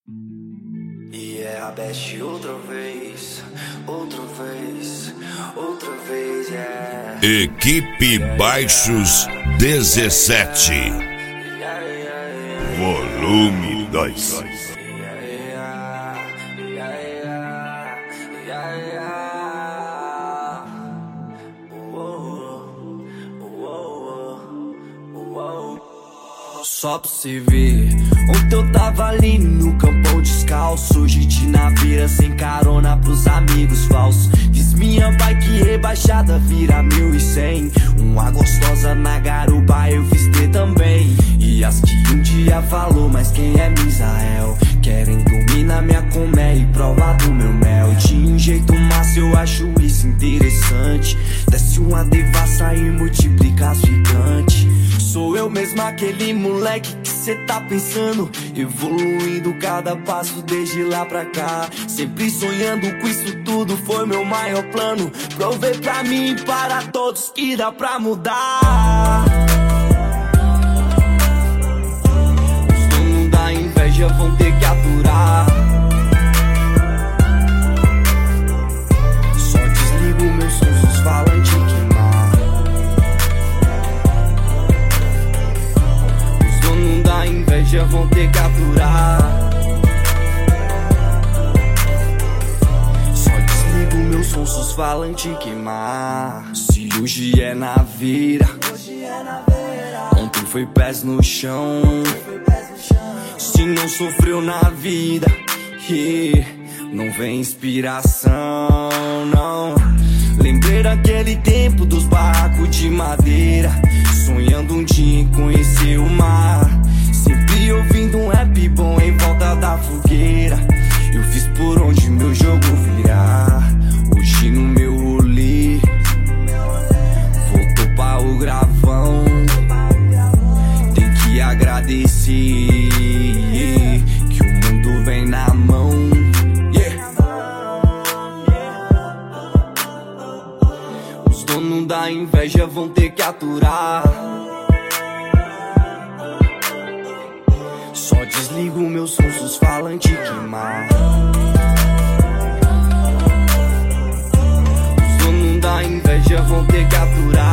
E é a Best outra vez, outra vez, outra vez, é. Equipe Baixos 17, volume 2. Só pra você ver, ontem eu tava ali no campão descalço, hoje de naveira sem carona pros amigos falsos. Fiz minha bike rebaixada, vira 1100. Uma gostosa na garupa eu fiz ter também. E as que um dia falou, mas quem é Misael? Querem dominar minha colmeia e provar do meu mel. De um jeito massa eu acho isso interessante. Desce uma devassa e multiplica as gigantes. Sou eu mesmo aquele moleque que cê tá pensando, evoluindo cada passo desde lá pra cá. Sempre sonhando com isso tudo, foi meu maior plano. Prover pra mim e para todos que dá pra mudar. Os donos da inveja vão ter que aturar. Só desligo meus sons, os falantes queimar. Da inveja vão ter que aturar. Só desligo meu som se os falantes queimar. Se hoje é na vira, ontem foi pés no chão. Se não sofreu na vida, não vem inspiração, não. Lembrei daquele tempo dos barracos de madeira, sonhando um dia em conhecer o mar. Sempre ouvindo um rap bom em volta da fogueira. Eu fiz por onde meu jogo virar. Hoje no meu rolê voltou pra o gravão. Tem que agradecer que o mundo vem na mão. Os donos da inveja vão ter que aturar. Só desligo meus sons se os falantes queimar. Os donos da inveja vão ter que aturar.